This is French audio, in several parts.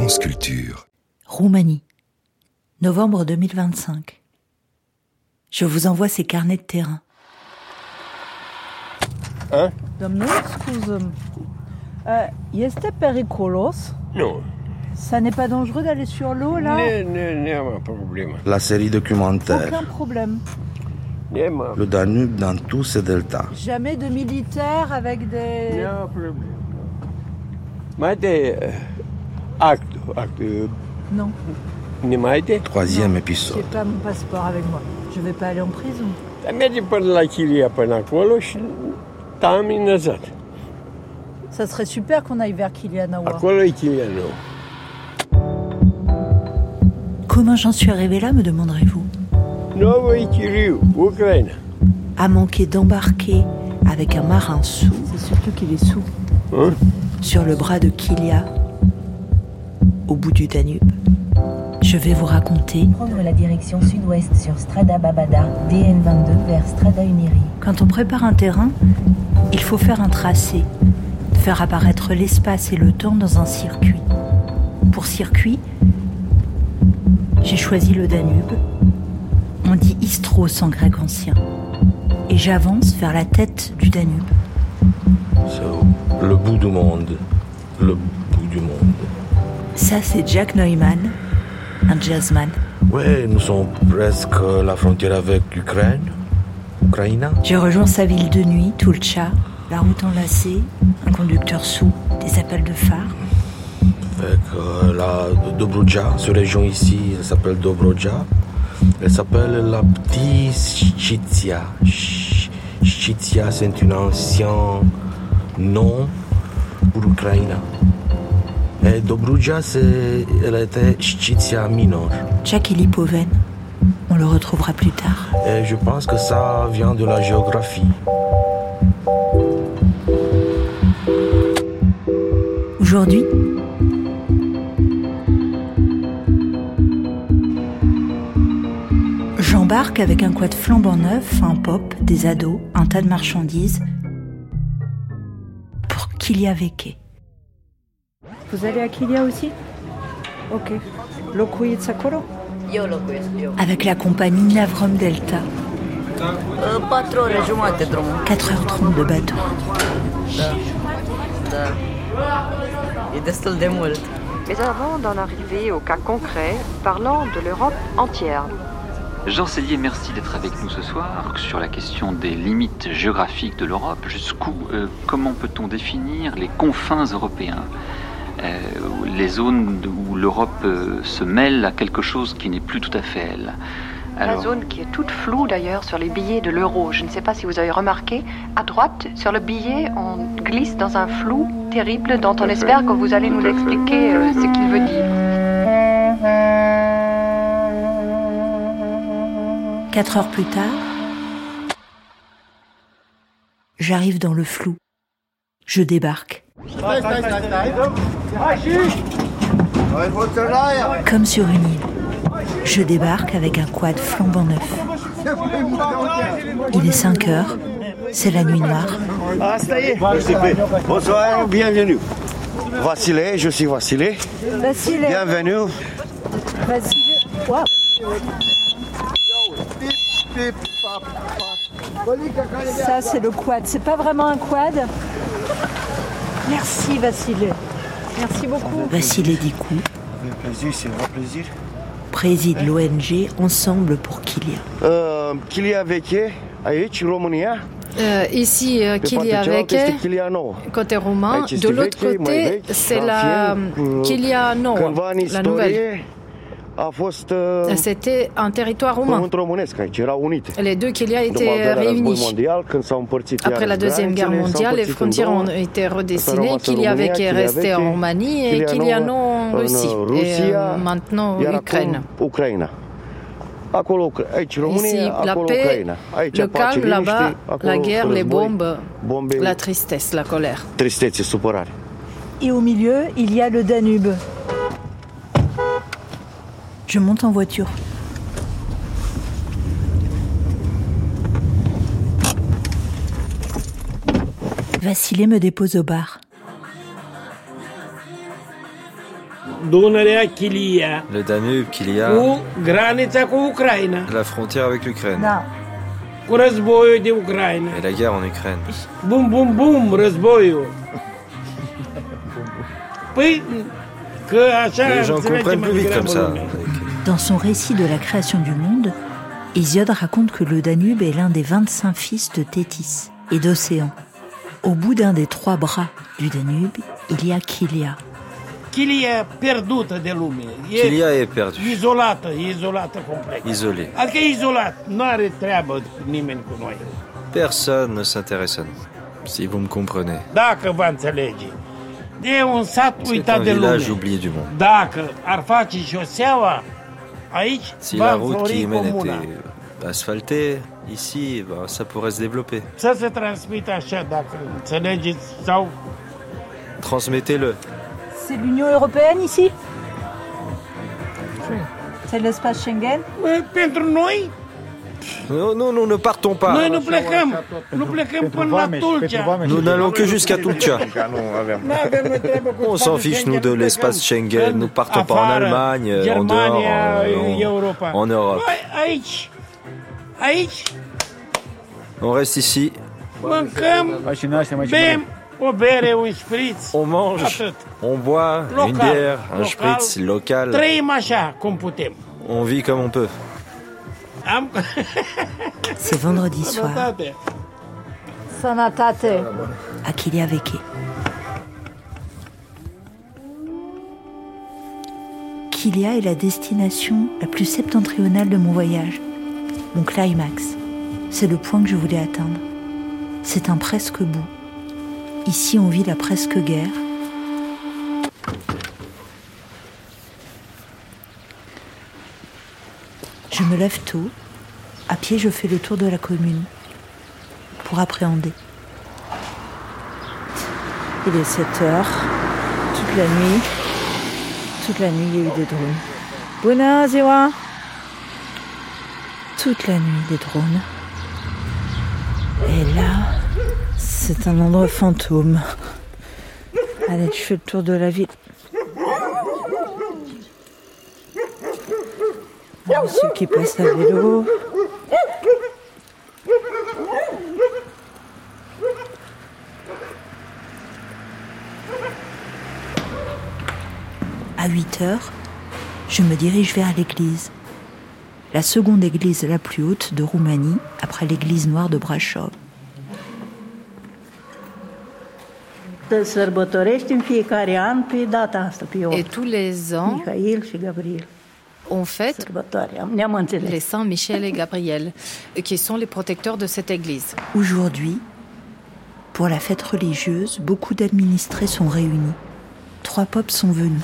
France Culture. Roumanie, novembre 2025. Je vous envoie ces carnets de terrain. Hein? Domnul, scuză-mi. Este periculos? Non. Ça n'est pas dangereux d'aller sur l'eau, là? Non, problème. La série documentaire Aucun problème. Le Danube dans tous ses deltas. Jamais de militaires avec des... Non problème. Mai de acte. Non, Ne mai de? Troisième j'ai épisode. pas mon passeport avec moi. Je vais pas aller en prison. Dar merge până la Chilia, până acolo și tam înăzat. Ça serait super qu'on aille vers Kilianawa. Acolo e Chilia nou. Comment j'en suis arrivée là, me demanderez-vous? Nouă e Chiliu, Ucraina. À manquer d'embarquer avec un marin sous, C'est surtout qu'il est sous. Hein? sur le bras de Kilia, au bout du Danube. Je vais vous raconter Prendre la direction sud-ouest sur Strada Babada, DN22 vers Strada Unirii. quand on prépare un terrain, il faut faire un tracé, faire apparaître l'espace et le temps dans un circuit. Pour circuit, j'ai choisi le Danube. On dit Istros en grec ancien. Et j'avance vers la tête du Danube. C'est le bout du monde. Le bout du monde. Ça, c'est Jack Neumann, un jazzman. Ouais, nous sommes presque à la frontière avec l'Ukraine. Ukraina. J'ai rejoint sa ville de nuit, Tulcha, la route enlacée, un conducteur sous, des appels de phare. Avec la Dobruja, cette région ici, elle s'appelle Dobroja. Elle s'appelle la petite Shchitsia. Shchitsia, c'est un ancien nom pour l'Ukraine. Et Dobruja, elle était Shchitsia minor. Jack Lipoven, on le retrouvera plus tard. Et je pense que ça vient de la géographie. Aujourd'hui, j'embarque avec un quad flambant neuf, un pop, des ados, un tas de marchandises pour Kiliaveke. Vous allez à Kilia aussi? Ok. Locuiți acolo? Eu locuiesc, eu. Avec la compagnie Navrom Delta, 4 ore jumate drumul. 4h30 de bateau. Da. E destul de mult. Mais avant d'en arriver au cas concret, parlant de l'Europe entière. Jean Sellier, merci d'être avec nous ce soir sur la question des limites géographiques de l'Europe. Comment peut-on définir les confins européens, les zones où l'Europe se mêle à quelque chose qui n'est plus tout à fait elle. La zone qui est toute floue d'ailleurs sur les billets de l'euro. Je ne sais pas si vous avez remarqué, à droite, sur le billet, on glisse dans un flou terrible dont on espère que vous allez nous l'expliquer ce qu'il veut dire. 4 heures plus tard, j'arrive dans le flou. Je débarque. Comme sur une île. Je débarque avec un quad flambant neuf. Il est 5 heures, c'est la nuit noire. Bonsoir, bienvenue. Vasile, je suis Vasile. Vasile. Bienvenue. Vasile. Wow. Ça, c'est le quad. C'est pas vraiment un quad. Merci, Vasile. Merci beaucoup. Vassile Dicou Avec plaisir, c'est un vrai plaisir. préside l'ONG Ensemble pour Kilia. Kiliaveke, aici, România. Ici, Kiliaveke, côté roumain. De l'autre côté, c'est la Kilia Nouă, la nouvelle. C'était un territoire roumain. Les deux Kilia étaient réunis. Après la Deuxième Guerre mondiale, les frontières ont été redessinées. Kiliaveke est resté en Roumanie et Kilia Nouă en Russie. Et maintenant, Ukraine. Ici, la paix, le calme, là-bas, la guerre, les bombes, la tristesse, la colère. Et au milieu, il y a le Danube. Je monte en voiture. Vasile me dépose au bar. Dunărea Chilia. Le Danube, Chilia. Cu granița cu Ucraina. La frontière avec l'Ukraine. Da. Cu războiul de Ucraina. Et la guerre en Ukraine. Bum, bum, bum, războiul. Păi, că așa les gens comprennent plus vite comme ça. Dans son récit de la création du monde, Hésiode raconte que le Danube est l'un des 25 fils de Thétis et d'Océan. Au bout d'un des 3 bras du Danube, il y a Chilia. Chilia pierdută de lume. Chilia est perdue. Izolată complet. Isolée. Adică izolat, nu are treabă nimeni cu noi. Personne ne s'intéresse à nous, si vous me comprenez. Dacă vă înțelege. E un sat uitat de lume. C'est un village oublié du monde. Dacă ar face șoseaua aici, si la route qui y mène était asphaltée, ici, ça pourrait se développer. Să se transmită așa, dacă înțelegeți, sau... Transmettez-le. C'est l'Union européenne ici? C'est l'espace Schengen? Pentru noi? Nous ne partons pas. Noi nu plecăm până la Tulcea. Nous n'allons que jusqu'à Tulcea. On s'en fiche, nous, de l'espace Schengen. Nous partons pas en Allemagne, en dehors, en Europe. Aici. On reste ici. Mâncăm, bem o bere, un șpriț. On mange, on boit une bière, un spritz local. Trăim așa cum putem. On vit comme on peut. C'est vendredi soir. Sănătate. À Chilia Veche. Chilia est la destination la plus septentrionale de mon voyage. Mon climax. C'est le point que je voulais atteindre. C'est un presque bout. Ici, on vit la presque guerre. Je me lève tôt. À pied, je fais le tour de la commune pour appréhender. Il est 7 heures. Toute la nuit, il y a eu des drones. Bună ziua! Toute la nuit, des drones. Et là, c'est un endroit fantôme. Allez, je fais le tour de la ville. Monsieur qui passe à vélo. À 8 heures, je me dirige vers l'église. La seconde église la plus haute de Roumanie, après l'église noire de Brașov. Et tous les ans, on fête les saints Michel et Gabriel, qui sont les protecteurs de cette église. Aujourd'hui, pour la fête religieuse, beaucoup d'administrés sont réunis. 3 popes sont venus.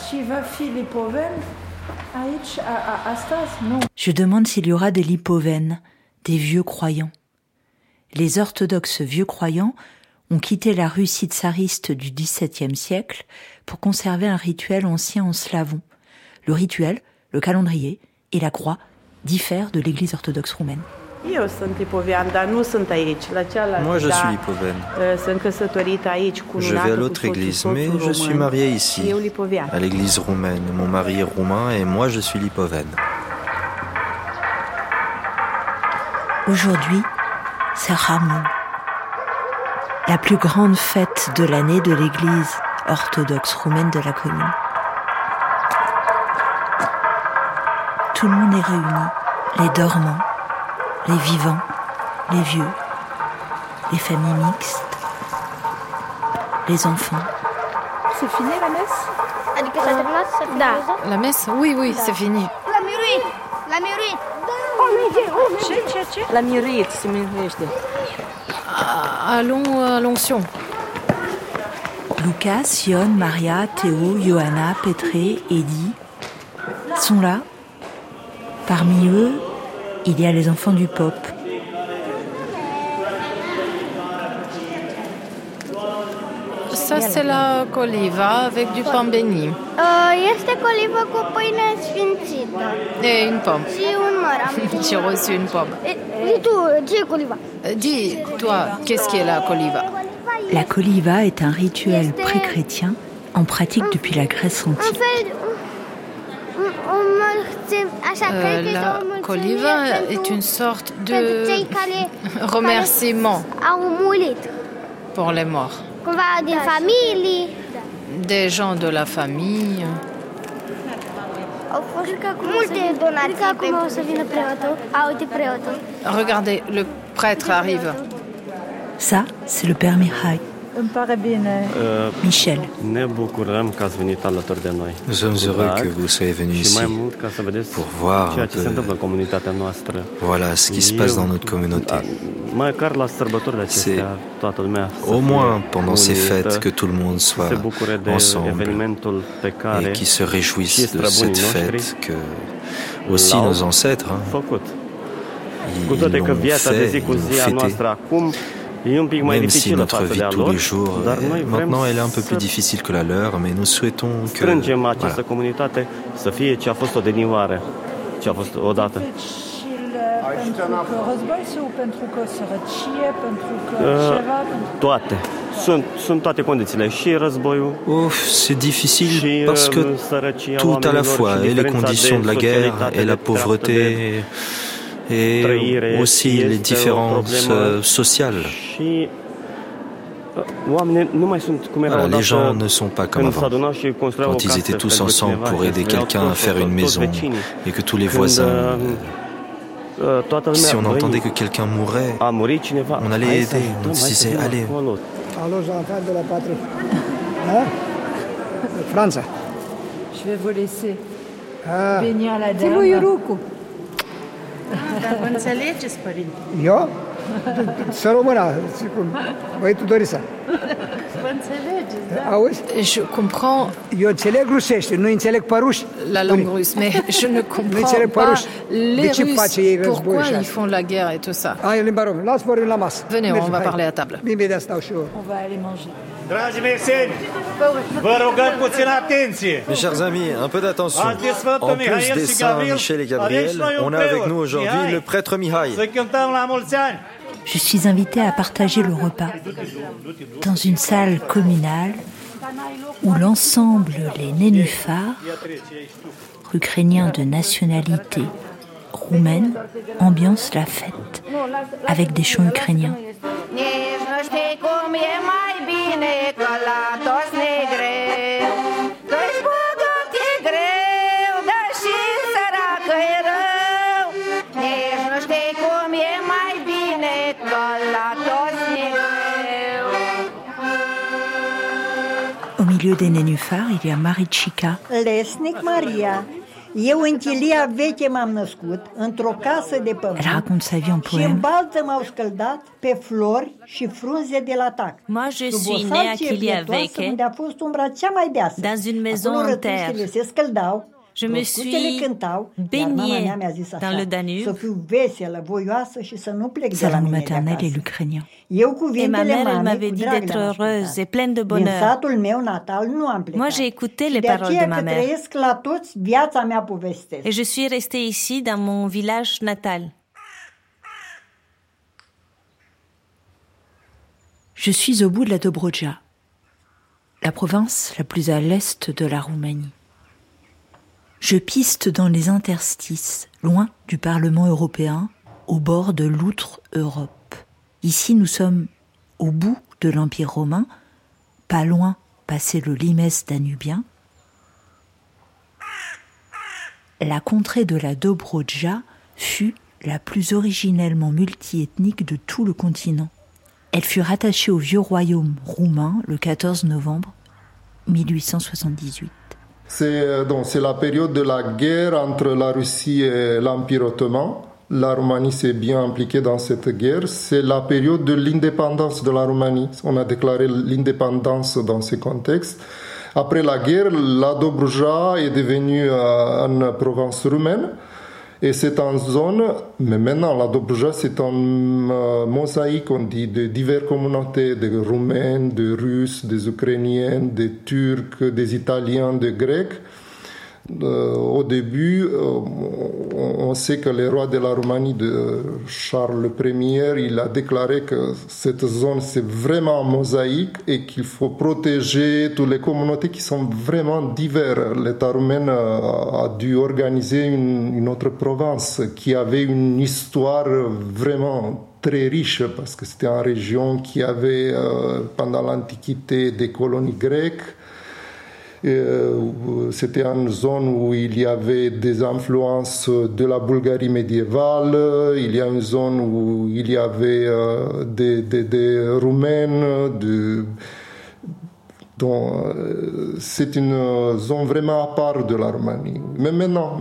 Je demande s'il y aura des lipovènes, des vieux croyants. Les orthodoxes vieux croyants ont quitté la Russie tsariste du XVIIe siècle pour conserver un rituel ancien en slavon. Le rituel, le calendrier et la croix diffèrent de l'église orthodoxe roumaine. Moi, je suis lipovène. Je vais à l'autre église, mais je suis mariée ici, à l'église roumaine. Mon mari est roumain et moi, je suis lipovène. Aujourd'hui, c'est Ramon, la plus grande fête de l'année de l'église orthodoxe roumaine de la commune. Tout le monde est réuni, les dormants, les vivants, les vieux, les familles mixtes, les enfants. C'est fini la messe? La messe? Oui, c'est fini. La miruit se numește. Allons à l'onction. Lucas, Ion, Maria, Théo, Johanna, Petré, Eddie sont là. Parmi eux, il y a les enfants du Pope. Ça, c'est la coliva avec du pain béni. Este colivă cu pâine sfințită. Et une pomme. Și un măr. J'ai reçu une pomme. Et tu, ce e coliva? Dis, toi, qu'est-ce qu'est la coliva? La coliva est un rituel pré-chrétien en pratique depuis la Grèce antique. La coliva est une sorte de remerciement pour les morts. Des gens de la famille. Regardez, le prêtre arrive. Ça, c'est le père Mihai. Michel. Nous sommes heureux que vous soyez venus ici pour voir voilà ce qui se passe dans notre communauté. C'est au moins pendant ces fêtes que tout le monde soit ensemble et qui se réjouissent de cette fête que aussi nos ancêtres ils l'ont fait, ils l'ont fêté. Même si notre vie de tous les jours, maintenant, elle est un peu plus difficile que la leur, mais nous souhaitons que... c'est difficile parce que tout à la fois, et les conditions de la guerre, et la pauvreté... et aussi les différences sociales. Voilà, les gens ne sont pas comme avant. Quand ils étaient tous ensemble pour aider quelqu'un à faire une maison et que tous les voisins... si on entendait que quelqu'un mourait, on allait aider, on disait allez. Je vais vous laisser bénir la dame. Dar vă înțelegeți, părinte? Eu? Să rămână, băietul Dorisa. Vă înțelegeți, da? Auzi? Je comprends. Eu înțeleg rusește, nu înțeleg păruși. La langue russe, mais je ne comprends pas les Russes. Pourquoi ils font la guerre et tout ça? Limba română. Lasă vorbim la masă. Venez, on va parler à table. Imediat stau și eu. On va aller manger. Dragi meseni, vă rugăm puțină atenție. Mes chers amis, un peu d'attention. En plus des saints Michel et Gabriel, on a avec nous aujourd'hui le prêtre Mihai. Să cântăm la mulți ani. Je suis invitée à partager le repas dans une salle communale où l'ensemble, les nénuphars, ukrainiens de nationalité roumaine, ambiancent la fête avec des chants ukrainiens. Au milieu des nénuphars, il y a Marichika. Lesnic Maria. Eu în chilia veche m-am născut, într-o casă de pământ. Elle raconte sa vie en poème. Și în baltă m-au scăldat pe flori și frunze de latac. Moi, je suis née à Chilia Veche, unde a fost umbra cea mai deasă. Dans une maison en terre. Se scăldau. Je me suis baignée dans le Danube. Sa langue maternelle est l'ukrainien. Et ma mère, elle m'avait dit d'être heureuse et pleine de bonheur. Moi, j'ai écouté les paroles de ma mère. Et je suis restée ici, dans mon village natal. Je suis au bout de la Dobroja, la province la plus à l'est de la Roumanie. Je piste dans les interstices, loin du Parlement européen, au bord de l'outre-Europe. Ici, nous sommes au bout de l'Empire romain, pas loin passé le limès danubien. La contrée de la Dobroja fut la plus originellement multiethnique de tout le continent. Elle fut rattachée au vieux royaume roumain le 14 novembre 1878. C'est la période de la guerre entre la Russie et l'Empire ottoman. La Roumanie s'est bien impliquée dans cette guerre. C'est la période de l'indépendance de la Roumanie. On a déclaré l'indépendance dans ce contexte. Après la guerre, la Dobruja est devenue une province roumaine. Et c'est en zone, mais maintenant la Dobruja c'est un mosaïque, on dit, de diverses communautés, des Roumains, des Russes, des Ukrainiens, des Turcs, des Italiens, des Grecs. Au début, on sait que le roi de la Roumanie, de Charles Ier, il a déclaré que cette zone c'est vraiment mosaïque et qu'il faut protéger toutes les communautés qui sont vraiment diverses. L'État roumain a dû organiser une autre province qui avait une histoire vraiment très riche parce que c'était une région qui avait pendant l'Antiquité des colonies grecques. C'était une zone où il y avait des influences de la Bulgarie médiévale, il y a une zone où il y avait des Roumains, c'est une zone vraiment à part de la Roumanie. Mais maintenant,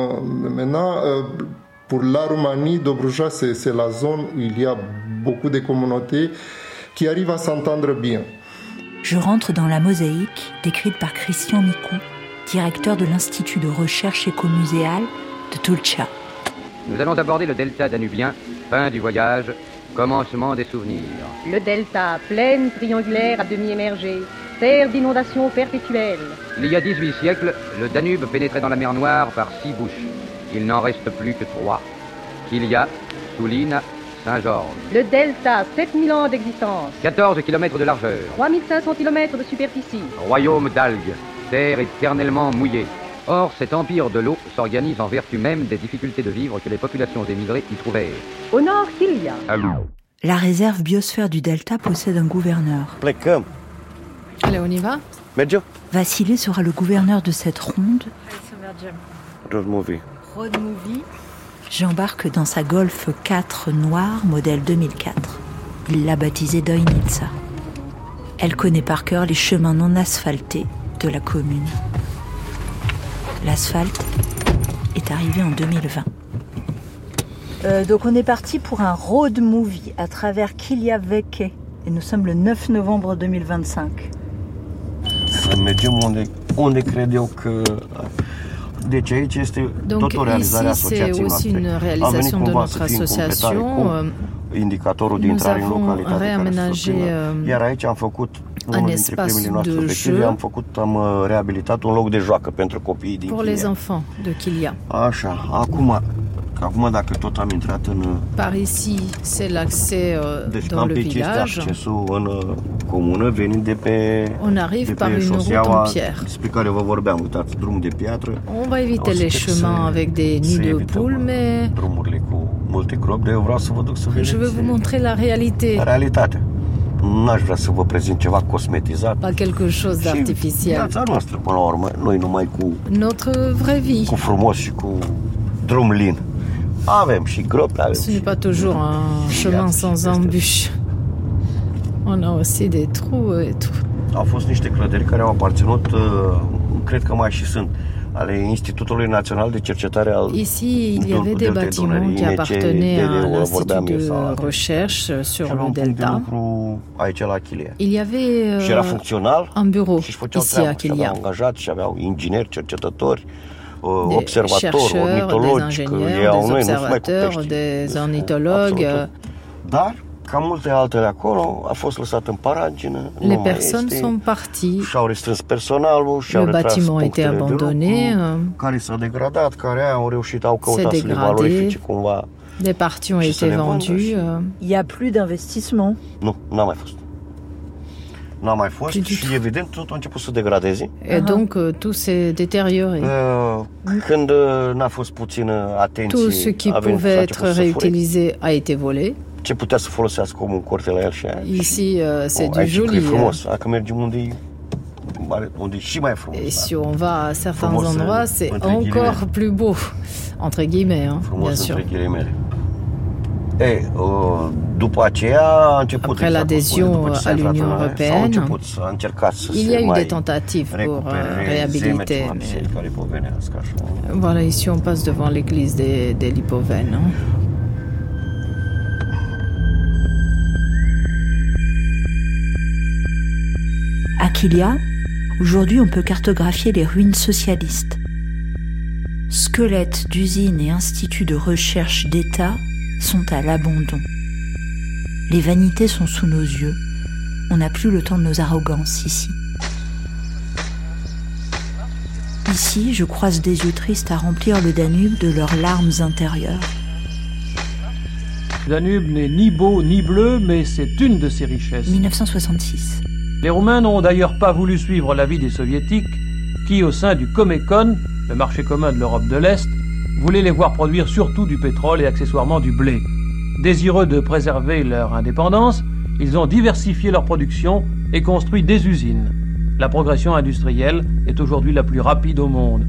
pour la Roumanie, Dobruja, c'est la zone où il y a beaucoup de communautés qui arrivent à s'entendre bien. Je rentre dans la mosaïque décrite par Christian Micou, directeur de l'Institut de recherche écomuséale de Tulcea. Nous allons aborder le delta danubien, fin du voyage, commencement des souvenirs. Le delta, plaine triangulaire à demi émergée, terre d'inondation perpétuelle. Il y a 18 siècles, le Danube pénétrait dans la mer Noire par 6 bouches. Il n'en reste plus que 3. Kilia, Sulina, Saint-Georges. Le delta, 7000 ans d'existence. 14 km de largeur. 3500 km de superficie. Royaume d'algues, terre éternellement mouillée. Or, cet empire de l'eau s'organise en vertu même des difficultés de vivre que les populations émigrées y trouvaient. Au nord, Kilia. La réserve biosphère du delta possède un gouverneur. Plecăm. Allez, on y va. Mergem. Vasile sera le gouverneur de cette ronde. Road movie. Road movie. J'embarque dans sa Golf 4 noire, modèle 2004. Il l'a baptisée Doinitsa. Elle connaît par cœur les chemins non asphaltés de la commune. L'asphalte est arrivé en 2020. Donc on est parti pour un road movie à travers Kilia Veche. Et nous sommes le 9 novembre 2025. Donc ici, c'est aussi une réalisation de notre association. Nous avons réaménagé un espace de jeu pour les enfants de Kilia. Par ici, c'est l'accès dans le village. On arrive par une route en pierre. On va éviter les chemins avec des nids de poules, mais je veux vous montrer la réalité. Pas quelque chose d'artificiel. Notre vraie vie. Ce n'est pas toujours un chemin sans embûches. On a aussi des trous et tout. Au fost niște clădiri care au aparținut, cred că mai și sunt, ale Institutului Național de Cercetare al Dunării. Ici, il y avait des bâtiments qui appartenaient à l'Institut de recherche sur le delta. Aici la Kilia. Il y avait un bureau ici à Kilia. Angajați și aveau ingineri, cercetători, des chercheurs, des ingénieurs, des observateurs, des ornithologues. Dar, ca multe altele acolo, a fost lăsat în paragină. Les personnes sont parties. Și-au restrâns personalul, și-au retras punctele de lucru, care s-a degradat, care au reușit, au căutat să le valorifice cumva. Des parties ont été vendues. Il y a plus d'investissement. Nu, n-a mai fost. N-a mai fost și evident tot a început să degradeze. Et donc tout s'est détérioré. Când n-a fost puțină atenție, tout ce qui pouvait être réutilisé a été volé. Ce putea să folosească omul în curte la el și aia. Ici c'est du joli. Aici e frumos, dacă mergem unde e și mai frumos. Et si on va à certains endroits, c'est encore plus beau, entre guillemets, hein, bien sûr. Après l'adhésion à l'Union européenne, il y a eu des tentatives pour réhabiliter. Mais voilà, ici on passe devant l'église des Lipovènes. À Kilia, aujourd'hui on peut cartographier les ruines socialistes. Squelettes d'usines et instituts de recherche d'État sont à l'abandon. Les vanités sont sous nos yeux. On n'a plus le temps de nos arrogances ici. Ici, je croise des yeux tristes à remplir le Danube de leurs larmes intérieures. Le Danube n'est ni beau ni bleu, mais c'est une de ses richesses. 1966. Les Roumains n'ont d'ailleurs pas voulu suivre l'avis des Soviétiques, qui, au sein du Comecon, le marché commun de l'Europe de l'Est, voulaient les voir produire surtout du pétrole et accessoirement du blé. Désireux de préserver leur indépendance, ils ont diversifié leur production et construit des usines. La progression industrielle est aujourd'hui la plus rapide au monde.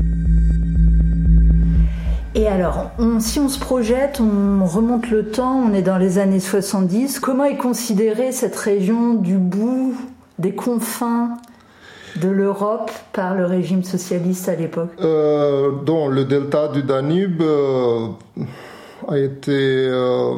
Et alors, si on se projette, on remonte le temps, on est dans les années 70. Comment est considérée cette région du bout, des confins de l'Europe par le régime socialiste à l'époque ? Donc, le delta du Danube a été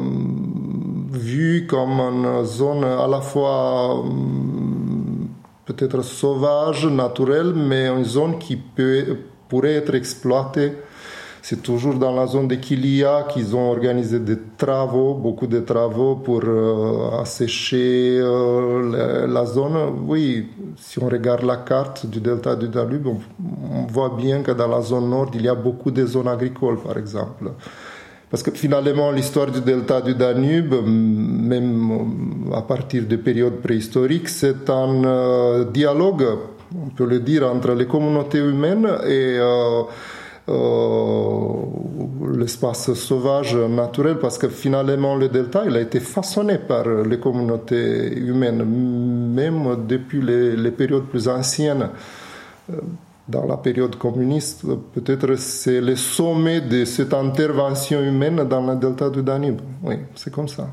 vu comme une zone à la fois peut-être sauvage, naturelle, mais une zone qui pourrait être exploitée. C'est toujours dans la zone de Kilia qu'ils ont organisé des travaux, beaucoup de travaux pour assécher la zone. Oui, si on regarde la carte du delta du Danube, on voit bien que dans la zone nord, il y a beaucoup de zones agricoles, par exemple. Parce que finalement, l'histoire du delta du Danube, même à partir de périodes préhistoriques, c'est un dialogue, on peut le dire, entre les communautés humaines et l'espace sauvage naturel, parce que finalement le delta il a été façonné par les communautés humaines, même depuis les périodes plus anciennes. Dans la période communiste, peut-être c'est le sommet de cette intervention humaine dans le delta du Danube. Oui, c'est comme ça.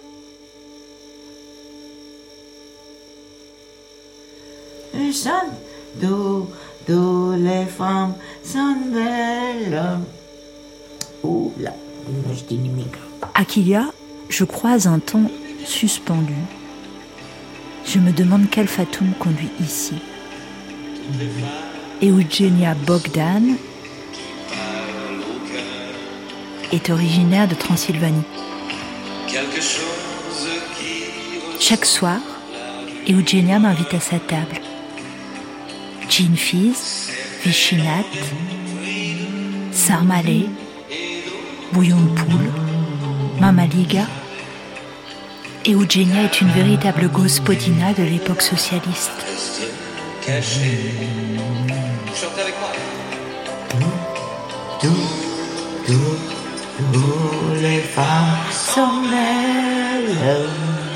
D'où les femmes sont belles. Oula, je dis nimic. À Kilia, je croise un temps suspendu. Je me demande quel Fatoum conduit ici. Eugenia Bogdan est originaire de Transylvanie. Chaque soir, Eugenia m'invite à sa table. Gin fizz, vichinat, sarmalé, bouillon de poule, mamaliga. Eugenia est une véritable gospodina de l'époque socialiste. Chante avec moi. Tous les femmes sont belles.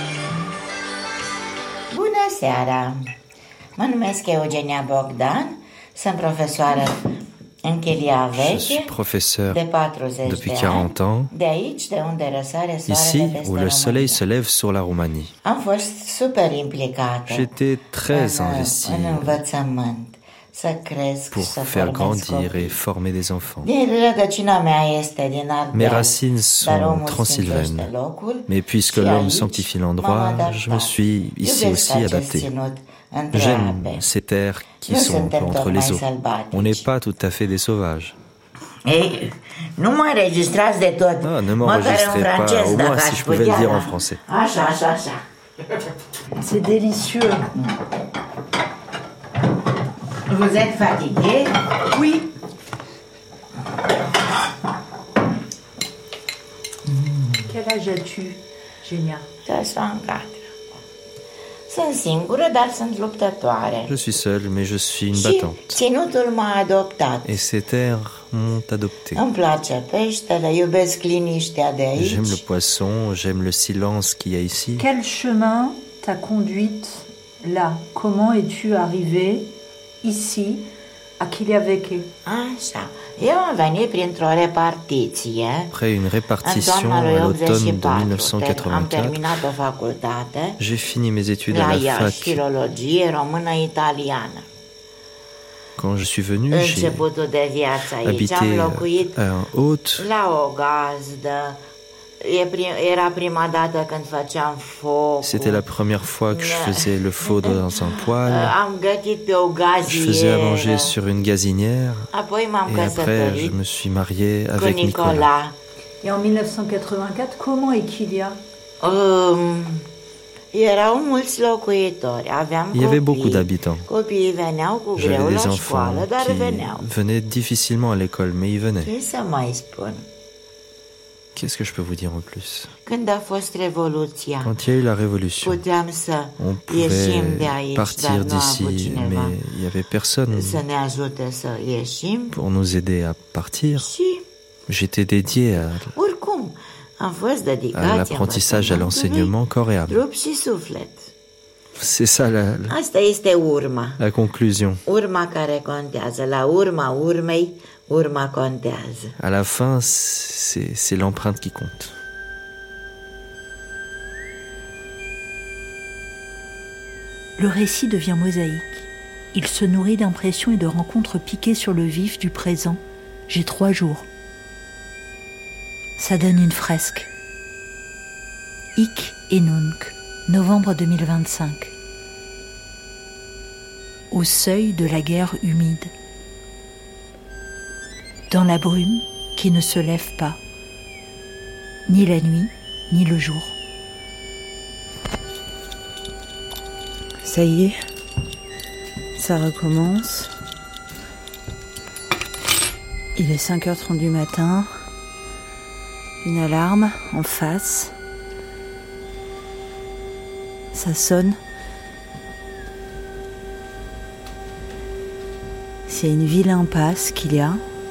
Bună seara! Mă numesc Eugenia Bogdan, sunt profesoară în Kilia Je suis professeur depuis 40 ans, de aici, de unde răsare soarele ici peste où le soleil se lève sur la Roumanie. Am fost super implicată. J'étais très investi în învățământ, să cresc, pour să faire formez grandir copii. et former des enfants. Din rădăcina mea este din Ardeal. Mes racines Dar sont omul transylvaines, sfințește locul mais puisque și l'homme aici sanctifie m-am l'endroit, adaptat. je me suis ici Iubesc aussi acest adapté. ținut între J'aime ape. ces terres qui Nu sont suntem entre tocmai les eaux. sălbatici. On n'est pas tout à fait des sauvages. Ei, nu mă înregistrați de tot. Ah, ne Măcar în m'enregistrez pas, francez, au dacă moins si aș je pouvais putea, le dire da. en français. Așa, așa, așa. C'est délicieux. Vous êtes fatigué? Oui. Quel âge as-tu, Genia? 64. Sunt singură, dar sunt luptătoare. Je suis seule, mais je suis une Și battante. ținutul m-a adoptat. Et ces terres m'ont adopté. Îmi place peștele, iubesc liniștea de aici. J'aime le poisson, j'aime le silence qu'il y a ici. Quel chemin t'a conduite là? Comment es-tu arrivée ici, à Kiliaveke? Așa. Eu am venit printr-o repartiție. Après une répartition à l'automne de 1984, j'ai fini mes études à la fac. filologie română-italiană. Quand je suis venu, j'ai Începutul de viață aici. Am habité locuit à un hôte. la o gazdă. Era prima dată când făceam foc. C'était la première fois que je faisais le feu dans un poêle. Am gătit pe o Je faisais à manger gazieră. sur une gazinière. Apoi m-am Et après, căsătorit je me suis marié cu avec Nicolas. Nicola. Et en 1984, comment est Kilia? Il y avait beaucoup d'habitants. J'avais des enfants qui venaient difficilement à l'école, mais ils venaient. Qu'est-ce que je peux vous dire en plus? Quand il y a eu la révolution, on pouvait partir d'ici, mais il n'y avait personne pour nous aider à partir. J'étais dédié à l'apprentissage, à l'enseignement corps et âme. C'est ça la conclusion. À la fin, c'est l'empreinte qui compte. Le récit devient mosaïque. Il se nourrit d'impressions et de rencontres piquées sur le vif du présent. J'ai 3 jours. Ça donne une fresque. Ik et Nunc, novembre 2025. Au seuil de la guerre humide. Dans la brume qui ne se lève pas, ni la nuit, ni le jour. Ça y est, ça recommence. Il est 5h30 du matin. Une alarme en face. Ça sonne. C'est une ville impasse qu'il y a.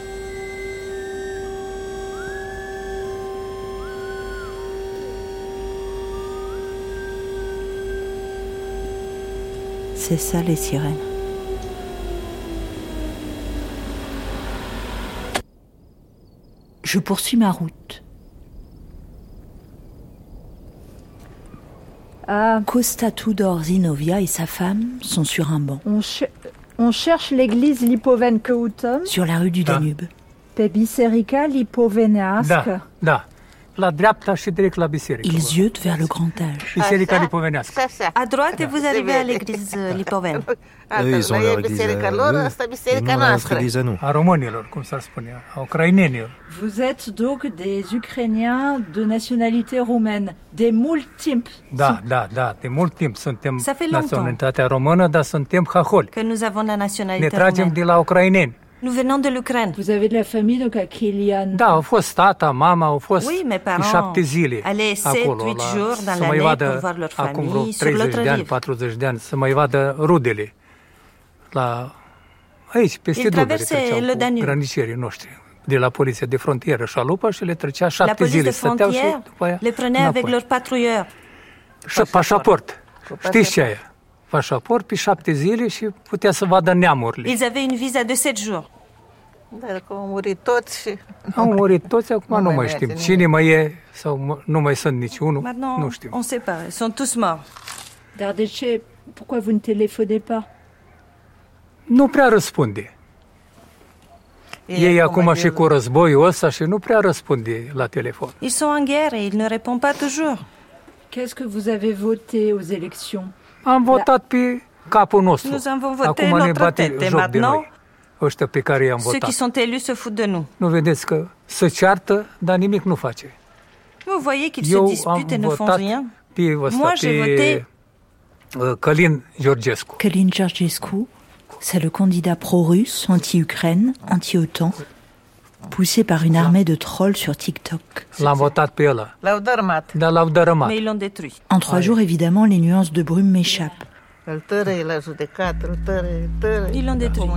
C'est ça les sirènes. Je poursuis ma route. Costa Tudor Zinovia et sa femme sont sur un banc. On cherche l'église Lipoven-Căutăm. Sur la rue du Danube. Pe biserica Lipovenească. Da. La dreapta și direct la biserică. Ils ziotent vers le grand âge. Biserica lipovenească. À droite et vous arrivez à l'église Lipoven. Eux, ils ont leur église à eux, nous, on a notre église à nous. A românilor, cum s-ar spune, a ucrainenilor. Vous êtes donc des Ukrainiens de nationalité roumaine, de mult timp. Da, de mult timp suntem naționalitatea română, dar suntem haholi. Que nous avons la nationalité ne tragem de la ucraineni. Nous venons de l'Ukraine. Vous avez de la famille donc à Kilian. Da, au fost tata, mama, au fost oui, mes parents 7 zile allaient 7-8 jours dans l'année pour voir leur famille sur l'autre rive. 40 de ani, să mai vadă rudele. Aici, peste Dunăre, treceau cu granicerii noștri, de la poliția de frontieră șalupă și le trecea 7 zile. Stăteau și după aia le prenaient avec leurs patrouilleurs. Și pașaport. Știți ce aia? Pașaport pe 7 zile și putea să vadă neamurile. Ils avaient une visa de 7 jours. Dar că au murit toți. Au murit toți, acum nu mai știm. Cine mai e sau nu mai sunt niciunul, nu știm. On sait pas, ils sont tous morts. Dar de ce? Pourquoi vous ne téléphonez pas? Nu prea răspunde. Ei acum și cu războiul ăsta și nu prea răspunde la telefon. Ils sont en guerre et ils ne répondent pas toujours. Qu'est-ce que vous avez voté aux élections? Am votat pe capul nostru. Nous avons voté notre tête. Maintenant, ăștia pe care i-am votat. Ceux qui sont élus se foutent de nous. Nu vedeți că se ceartă, dar nimic nu face. Vous voyez qu'ils se disputent et ne font rien. Moi, j'ai voté Călin Georgescu. Călin Georgescu, c'est le candidat pro-russe, anti-Ukraine, anti-OTAN, poussé par une armée de trolls sur TikTok. L'am votat pe ăla. L-au dărâmat. Dar l-au dărâmat. Mais ils l'ont détruit. En 3 jours, évidemment, les nuances de brume m'échappent. Îl tărăi la judecat, îl tărăi. Ils l'ont détruit.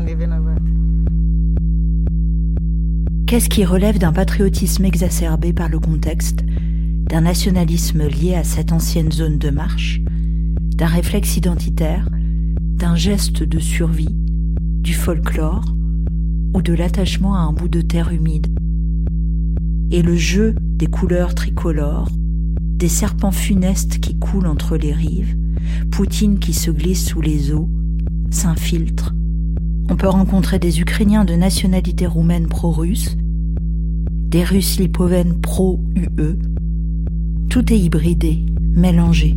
Qu'est-ce qui relève d'un patriotisme exacerbé par le contexte, d'un nationalisme lié à cette ancienne zone de marche, d'un réflexe identitaire, d'un geste de survie, du folklore ou de l'attachement à un bout de terre humide. Et le jeu des couleurs tricolores, des serpents funestes qui coulent entre les rives, Poutine qui se glisse sous les eaux, s'infiltre. On peut rencontrer des Ukrainiens de nationalité roumaine pro-russe, des Russes lipovènes pro-UE. Tout est hybridé, mélangé.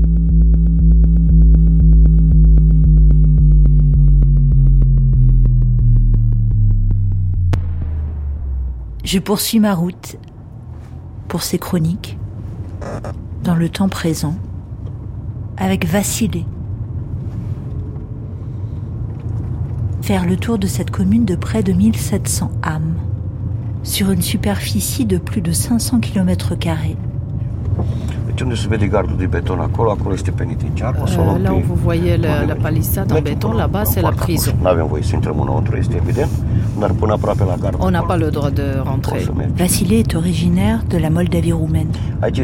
Je poursuis ma route pour ces chroniques, dans le temps présent, avec Vassilé. Faire le tour de cette commune de près de 1700 âmes, sur une superficie de plus de 500 km². Là où vous voyez la palissade en béton, là-bas c'est la prison. On n'a pas le droit de rentrer. Vassilé est originaire de la Moldavie roumaine.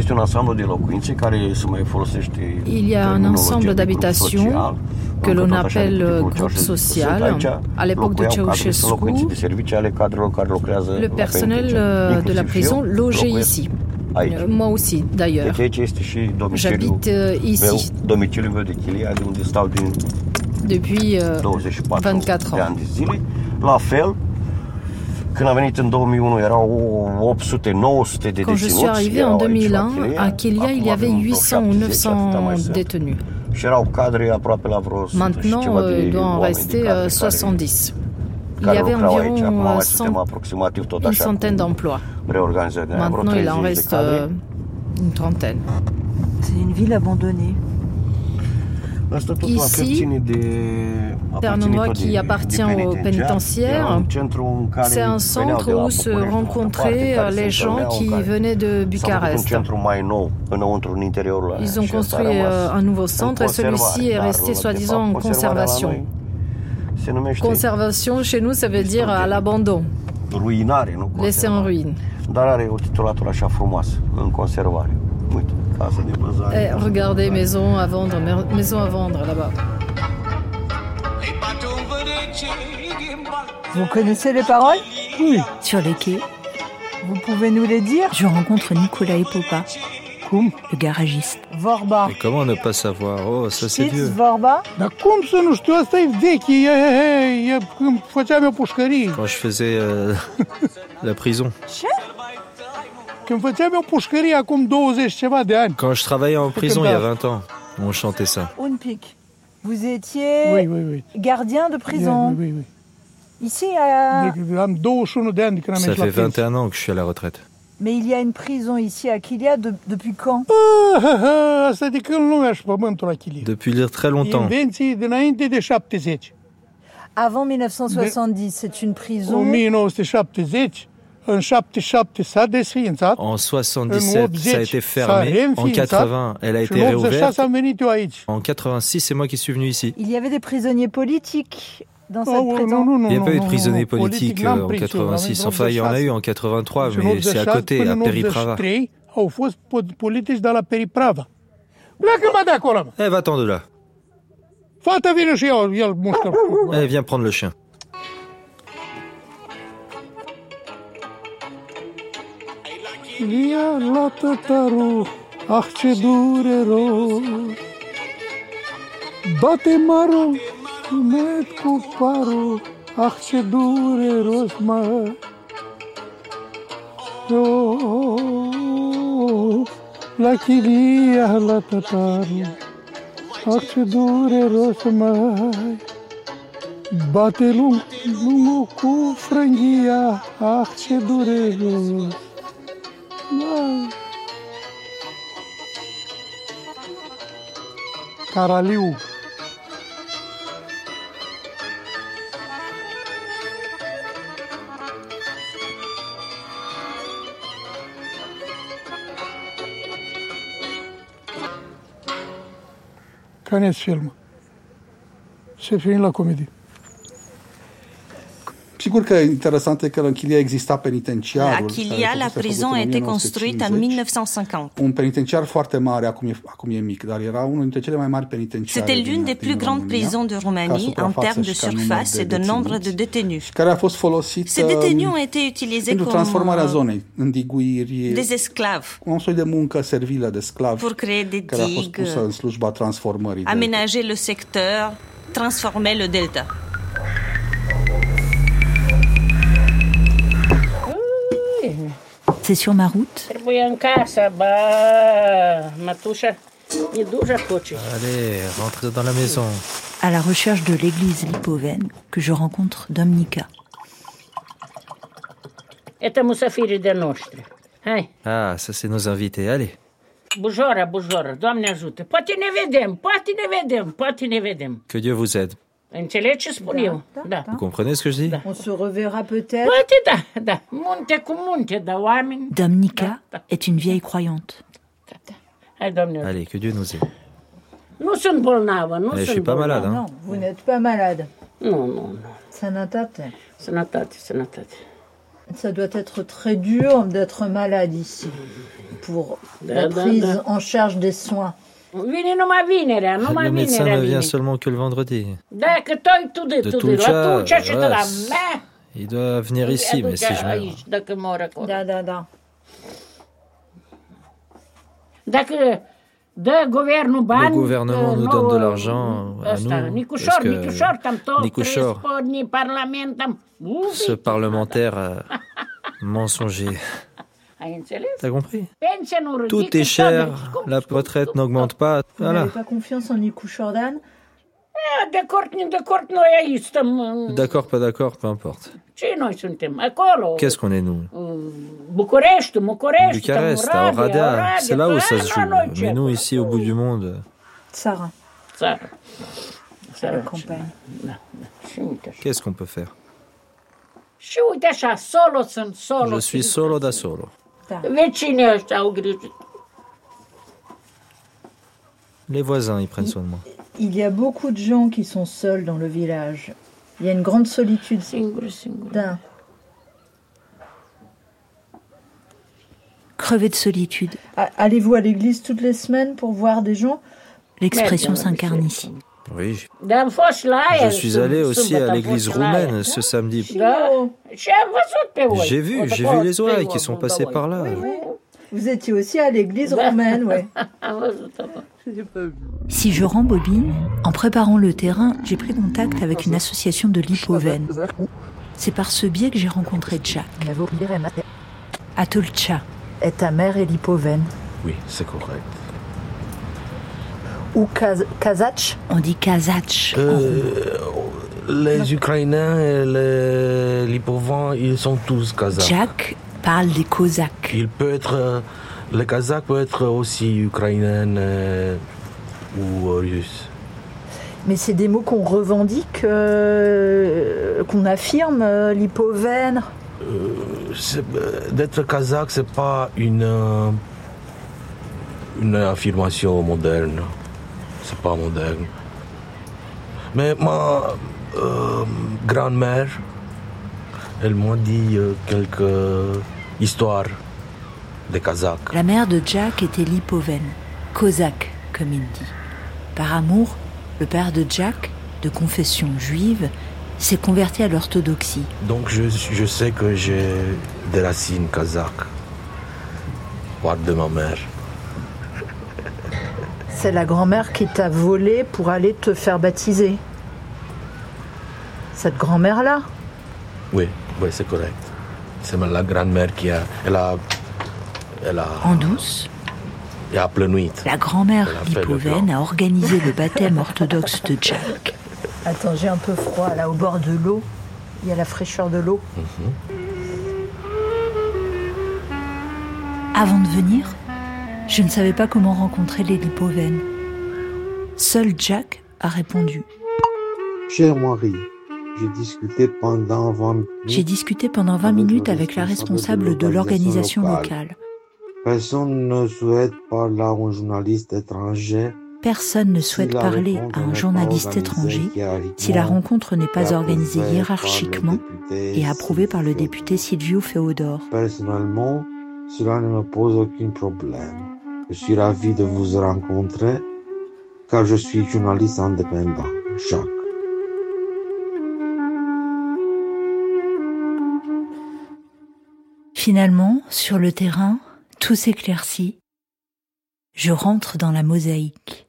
Il y a un ensemble d'habitations que l'on appelle groupe social. À l'époque de Ceausescu, le personnel de la prison logeait ici. Moi aussi, d'ailleurs. J'habite ici depuis 24 ans. Quand je suis arrivé en 2001, à Chilia, il y avait 800 ou 900 détenus. Maintenant, il doit en rester 70. Il y avait environ une centaine d'emplois. Maintenant, il en reste une trentaine. C'est une ville abandonnée. Ici, c'est un endroit qui appartient au pénitentiaire. C'est un centre où se rencontraient les gens qui venaient de Bucarest. Ils ont construit un nouveau centre et celui-ci est resté soi-disant en conservation. Conservation, chez nous, ça veut dire à l'abandon. Laissé en ruine. Et regardez, maison à vendre là-bas. Vous connaissez les paroles? Oui. Sur les quais. Vous pouvez nous les dire? Je rencontre Nicolae Popa, le garagiste. Vorba. Et comment ne pas savoir? Oh, ça c'est vieux. Vorba? Dar cum să nu știu, asta e vechi, e când făceam eu pușcărie. Quand je faisais la prison. Ce? Când făceam eu pușcărie acum 20 ceva de ani. Quand je travaillais en prison il y a 20 ans, on chantait ça. Un pic. Vous étiez gardien de prison. Oui. Ici à... Am 21 de ani de când am ieșit la pensie. Ça fait 21 ans que je suis à la retraite. Mais il y a une prison ici à Chilia depuis quand? Asta de când lumea și pământul la Chilia. Depuis très longtemps. Invenții dinainte de 70. Avant 1970, c'est une prison. 1970. En 77 s-a desființat. En 77, ça a été fermé. En 80, elle a été réouverte. En 86, c'est moi qui suis venu ici. Il y avait des prisonniers politiques dans cette prison? Il n'y a pas eu de prisonniers politiques en 86. Enfin, il y en a eu en 83, mais c'est à côté, à Periprava. Au fost politici de la Periprava. Pleacă-mă de acolo, mă! Eh, va-t'en de là. Fata vine și el mușcă. Eh, viens prendre le chien. Ia la tătarul, ah ce durero. Bate marul, met cu parul, ah ce dureros, mă. La Chilia, la tătarul, ah ce dureros, măi. Bate lungul cu frânghia, ah ce dureros. Caraliu. Canez film. Ce film la comedie. Sigur că interesant e că în Chilia exista penitenciarul. La Chilia, la prison a été construite en 1950. Un penitenciar foarte mare, acum e mic, dar era unul dintre cele mai mari penitenciare. C'était l'une des plus grandes prisons de Roumanie en termes de surface et de nombre de détenus. Care a fost folosit Ces détenus ont été utilisés pentru transformarea zonei, îndiguiri, des esclaves. Un soi de muncă servilă de sclavi. Pour créer des care a fost pusă în slujba transformării. Aménager le secteur, transformer le delta. C'est sur ma route. Allez, rentrez dans la maison. À la recherche de l'église lipovène que je rencontre Domnica. Ah, ça c'est nos invités, allez. Bujoră, Doamne ajută. Poate ne vedem. Que Dieu vous aide. Înțelegi ce spun eu? Da. Vous comprenez ce que je dis? On se reverra peut-être. Poate da. Munte cu munte, da oameni. Dominica est une vieille croyante. Hai, Doamne. Allez, que Dieu nous aide. Nu sunt bolnavă, je suis pas malade. Hein. Non, vous n'êtes pas malade. Non. Sănătate. Sănătate. Ça doit être très dur d'être malade ici, pour la prise en charge des soins. Vine numai vinerea, Le médecin ne vient seulement que le vendredi. Dacă toi tu de atunci și de la mea. Il doit venir ici, mais si je meurs. Dacă mor acolo. Da. Dacă dă guvernul bani, le gouvernement nous donne de l'argent à nous. Nicușor, tam tot. Nicușor, ce parlementaire mensonger. T'as compris? Tout est cher, la retraite n'augmente pas. Vous n'avez pas confiance en Nicușordan? D'accord, pas d'accord, peu importe. Qu'est-ce qu'on est, nous? Bucarest, à Oradea, c'est là où ça se joue. Mais nous, ici, au bout du monde... Țara. La campagne. Qu'est-ce qu'on peut faire? Je suis solo da solo. Les voisins, ils prennent soin de moi. Il y a beaucoup de gens qui sont seuls dans le village. Il y a une grande solitude. Crevé de solitude. Allez-vous à l'église toutes les semaines pour voir des gens? L'expression s'incarne ici. Oui. Je suis allé aussi à l'église roumaine ce samedi. J'ai vu les oreilles qui sont passées par là. Oui. Vous étiez aussi à l'église roumaine, oui. Si je rembobine, en préparant le terrain, j'ai pris contact avec une association de lipovènes. C'est par ce biais que j'ai rencontré Jack. Atolcha. Et ta mère est lipovène? Oui, c'est correct. Ou kazakh? On dit kazakh. Les Ukrainiens et les lipovans, ils sont tous kazakhs. Jack parle des Cosaques. Le kazakh peut être aussi ukrainien ou russe. Mais c'est des mots qu'on revendique, qu'on affirme, lipovène. D'être kazakh, c'est pas une affirmation moderne. C'est pas moderne. Mais ma grand-mère, elle m'a dit quelques histoires des Kazakhs. La mère de Jack était lipovène, cosaque, comme il dit. Par amour, le père de Jack, de confession juive, s'est converti à l'orthodoxie. Donc je sais que j'ai des racines kazakhs, par de ma mère. C'est la grand-mère qui t'a volé pour aller te faire baptiser. Cette grand-mère-là? Oui, c'est correct. C'est la grand-mère qui a... Elle a... En douce, et à pleine nuit. La grand-mère lipovène a organisé le baptême orthodoxe de Jack. Attends, j'ai un peu froid, là, au bord de l'eau. Il y a la fraîcheur de l'eau. Avant de venir, je ne savais pas comment rencontrer les lipovènes. Seul Jack a répondu. Cher Marie, j'ai discuté pendant 20 minutes avec la responsable de l'organisation locale. Personne ne souhaite parler à un journaliste étranger. Personne ne souhaite parler à un journaliste étranger si la rencontre n'est pas organisée hiérarchiquement et approuvée par le député Silviu Féodor. Personnellement, cela ne me pose aucun problème. Je suis ravi de vous rencontrer car je suis journaliste indépendant, Jacques. Finalement, sur le terrain, tout s'éclaircit. Je rentre dans la mosaïque.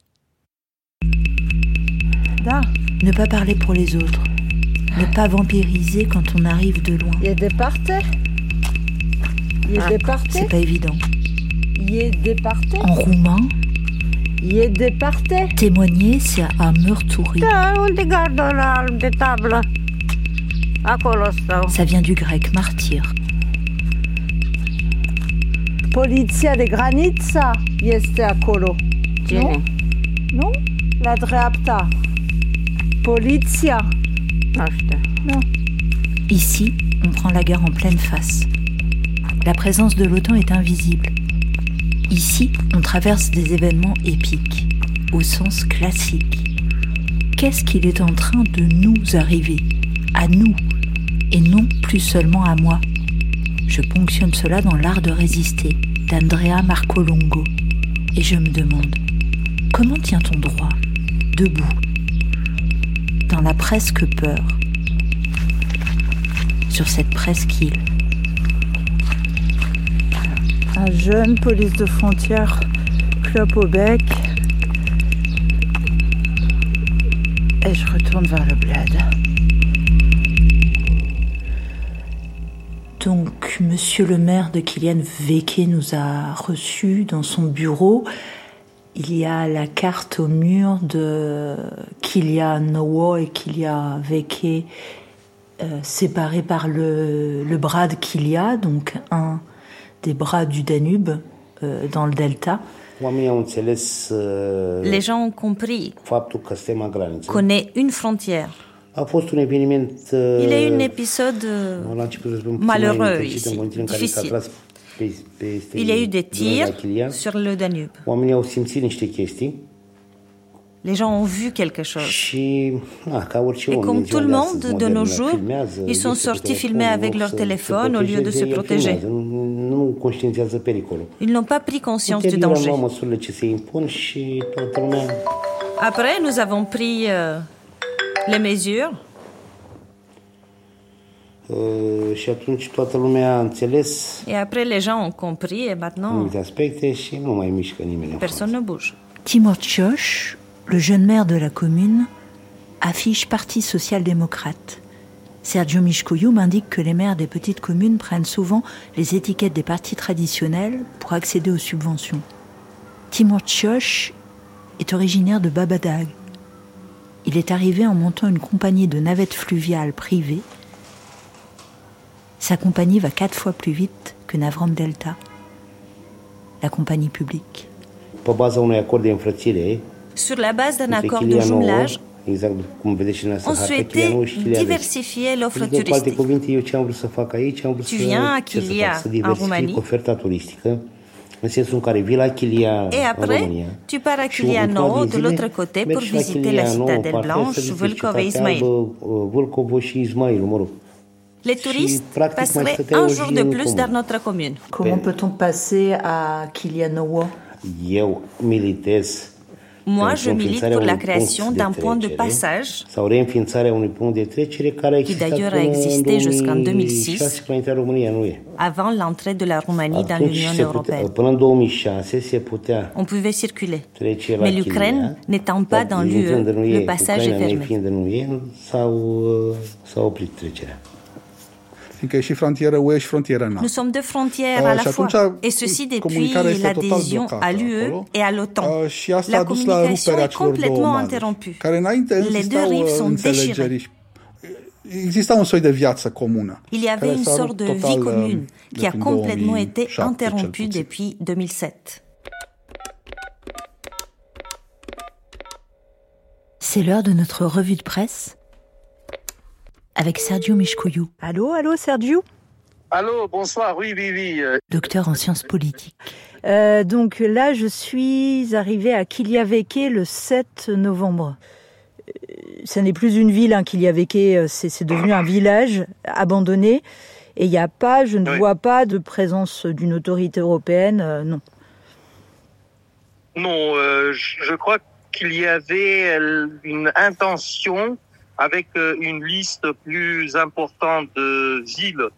Ne pas parler pour les autres. Ne pas vampiriser quand on arrive de loin. C'est pas évident. En roumain, témoigner, c'est à mărturie. Ça vient du grec martyr. Poliția de graniță. este acolo. Cine? Nu? La dreapta. Poliția. Nu știu. Nu. Ici, on prend la guerre en pleine face. La présence de l'OTAN est invisible. Ici, on traverse des événements épiques, au sens classique. Qu'est-ce qu'il est en train de nous arriver, à nous, et non plus seulement à moi? Je ponctionne cela dans L'Art de résister, d'Andrea Marcolongo. Et je me demande, comment tient-on droit, debout, dans la presque peur, sur cette presqu'île? Un jeune, police de frontière, clope au bec. Et je retourne vers le bled. Donc, monsieur le maire de Kilian Veke nous a reçus dans son bureau. Il y a la carte au mur de Kilianowo et Kilia Veke, séparés par le bras de Kilia, donc un des bras du Danube dans le delta. Les gens ont compris qu'on est une frontière. Il y a eu un épisode malheureux ici, difficile. Il y a eu des tirs sur le Danube. Les gens ont vu quelque chose. Et comme tout le monde de nos jours, ils sont sortis filmer avec leur téléphone au lieu de se protéger. Ils n'ont pas pris conscience du danger. Après, nous avons pris les mesures. Et après, les gens ont compris et maintenant, personne ne bouge. Timur Cioș, le jeune maire de la commune, affiche Parti social-démocrate. Sergiu Mișcoiu m'indique que les maires des petites communes prennent souvent les étiquettes des partis traditionnels pour accéder aux subventions. Timur Cioș est originaire de Babadag. Il est arrivé en montant une compagnie de navettes fluviales privées. Sa compagnie va 4 fois plus vite que Navrom Delta, la compagnie publique. Sur la base d'un accord de jumelage, on souhaitait diversifier l'offre touristique. Tu viens à Kilia, en Roumanie, et après, tu pars à Kilianowo de l'autre côté pour visiter la citadelle blanche, Vâlcova et Ismail. Les touristes passeraient un jour de plus dans notre commune. Comment peut-on passer à Kilianowo? Moi, je milite pour la création d'un point de passage qui d'ailleurs a existé jusqu'en 2006, avant l'entrée de la Roumanie dans l'Union européenne. On pouvait circuler, mais l'Ukraine n'étant pas dans l'UE, le passage est fermé. Nous sommes deux frontières à la fois, et ceci depuis l'adhésion à l'UE et à l'OTAN. La communication est complètement interrompue. Les deux rives sont déchirées. Il y avait une sorte de vie commune qui a complètement été interrompue depuis 2007. C'est l'heure de notre revue de presse avec Sergiu Mișcoiu. Allô, Sergiu? Allô, bonsoir, oui. Docteur en sciences politiques. Donc là, je suis arrivée à Kilia Veke le 7 novembre. Ça n'est plus une ville, Kilia Veke, c'est devenu un village abandonné. Et il n'y a pas, je ne vois pas de présence d'une autorité européenne, non. Non, je crois qu'il y avait une intention avec une liste plus importante de villes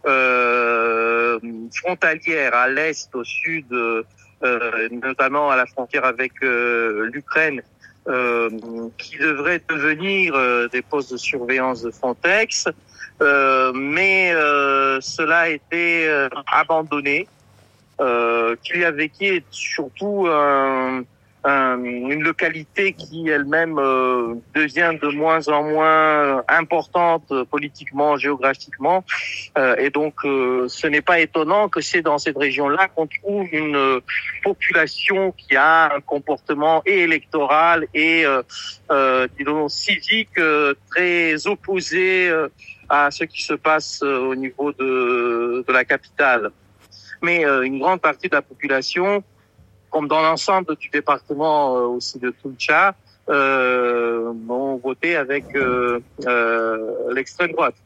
frontalières à l'est, au sud, notamment à la frontière avec l'Ukraine, qui devraient devenir des postes de surveillance de Frontex, mais cela a été abandonné. Kilia Veke est surtout une localité qui elle-même devient de moins en moins importante politiquement, géographiquement, et donc ce n'est pas étonnant que c'est dans cette région-là qu'on trouve une population qui a un comportement et électoral et disons civique très opposé à ce qui se passe au niveau de la capitale. Mais une grande partie de la population, comme dans l'ensemble du département aussi de Tulcea, ont voté avec l'extrême droite.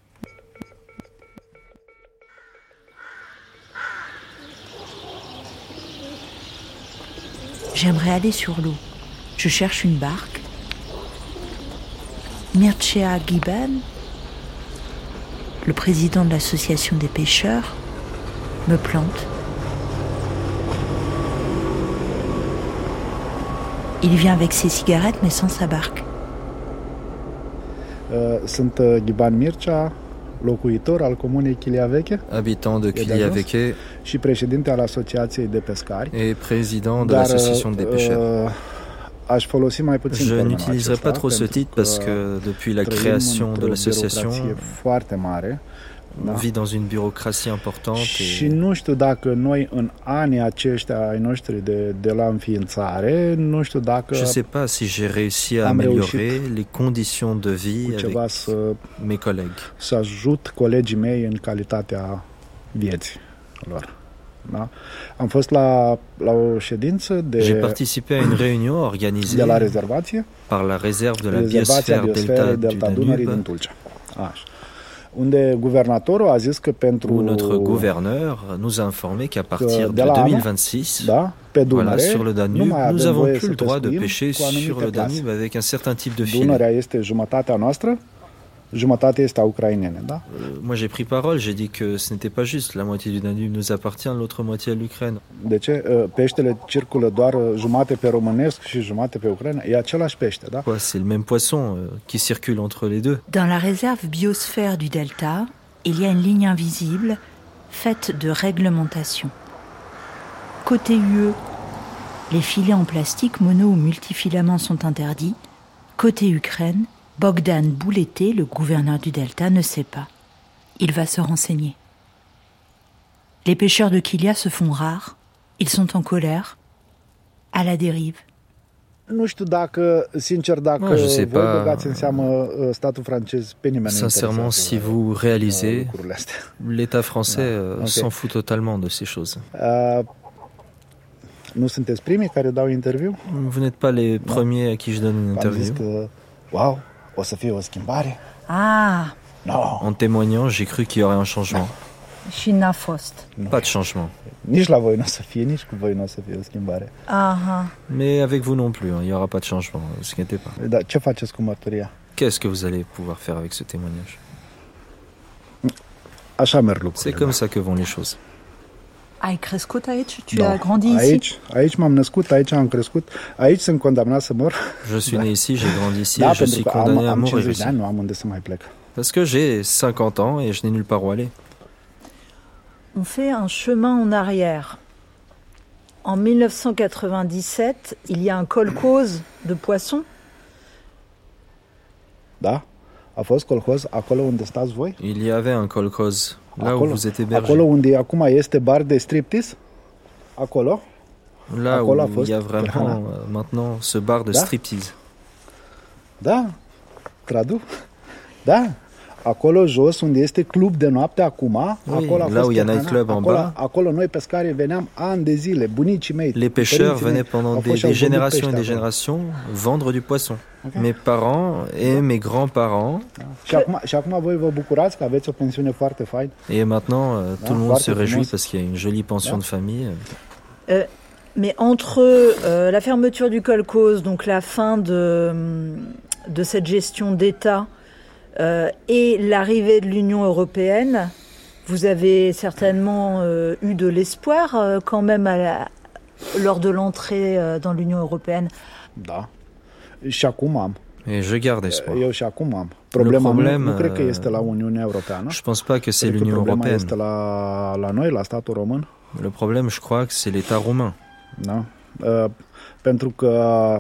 J'aimerais aller sur l'eau. Je cherche une barque. Mircea Ghiban, le président de l'association des pêcheurs, me plante. Il vient avec ses cigarettes, mais sans sa barque. Sunt Ghiban Mircea, locuitor al comunei Chilia Veche, habitant de Chilia Veche, și președinte al Asociației de Pescari, et président de l'association des pêcheurs. Je n'utiliserai pas trop ce titre parce que depuis la création de l'association, on vit dans une bureaucratie importante. Și nu știu dacă noi în anii aceștia ai noștri de la înființare, nu știu dacă je sais pas si j'ai réussi à améliorer les conditions de vie avec mes collègues. Să ajut colegii mei în calitatea vieții lor. Da? Am fost la o ședință J'ai participé à une réunion organisée de la rezervație par la réserve de la biosphère Delta Dunării din Tulcea. Așa. Unde guvernatorul a zis că pentru notre gouverneur nous a informé qu'à partir de 2026, da, pe Dunăre, sur le Danube, nous avons plus le droit de pêcher sur le Danube avec un certain type de filet. Dunărea este jumătatea noastră, jumătate este a ucrainene, da? Moi j'ai pris parole, j'ai dit que ce n'était pas juste, la moitié du Danube nous appartient, l'autre moitié à l'Ukraine. De ce? Peștele circulă doar jumate pe românesc și jumate pe ucraina, e același pește, da? C'est le même poisson qui circule entre les deux. Dans la réserve biosphère du Delta, il y a une ligne invisible faite de réglementation. Côté UE, les filets en plastique mono ou multifilament sont interdits. Côté Ukraine, Bogdan Bouleté, le gouverneur du Delta, ne sait pas. Il va se renseigner. Les pêcheurs de Chilia se font rares. Ils sont en colère, à la dérive. Nu știu dacă, sincer, dacă voi băgați în seamă statul francez, pe nimeni nu interesează. Sincèrement, si vous réalisez, l'État français s'en fout totalement de ces choses. Nu sunteți primii care dau interviu? Vous n'êtes pas les premiers à qui je donne une interview. Am zis că, wow, o să fie o schimbare. Ah. No. En témoignant, j'ai cru qu'il y aurait un changement. Și n-a fost. Pas de changement. Nici la voi nu o să fie, nici cu voi nu o să fie o schimbare. Aha. Mais avec vous non plus, il n'y aura pas de changement, ne vous inquiétez pas. Dar ce faceți cu mărturia? Qu'est-ce que vous allez pouvoir faire avec ce témoignage? Așa merg lucrurile. C'est comme ça que vont les choses. Ai crescut aici? Tu as grandi ici? Aici m-am născut, aici am crescut, aici sunt condamnat să mor. Je suis né ici, j'ai grandi ici, et je suis condamné à mourir ici. Nu am unde să mai plec. Parce que j'ai 50 ans et je n'ai nulle part où aller. On fait un chemin en arrière. En 1997, il y a un colcos de poissons. Da, a fost colcos acolo unde stați voi? Il y avait un colcos là où vous êtes hébergé. Acolo unde acum este bar de striptease? Acolo? Là où il y a vraiment maintenant ce bar de striptease. Da, traduc. Da. Acolo jos, unde este club de noapte acum, acolo a là où il y a un nightclub en bas. Acolo noi pescarii veneam ani de zile, bunicii mei. Les pêcheurs venaient pendant des générations et des générations vendre du poisson. Okay. Mes parents et mes grands-parents. Și acum voi vă bucurați că aveți o pensiune foarte faină. Et maintenant, tout le monde se réjouit parce qu'il y a une jolie pension de famille. Mais entre la fermeture du colcos, donc la fin de cette gestion d'État, et l'arrivée de l'Union européenne, vous avez certainement eu de l'espoir quand même lors de l'entrée dans l'Union européenne. Da. Și acum am. Et je garde espoir. Eu și acum am. Problema nu cred că este la Uniunea Europeană. Je pense pas que c'est l'Union européenne. Este la noi, la statul român. Le problème, je crois que c'est l'État roumain. Da. pentru că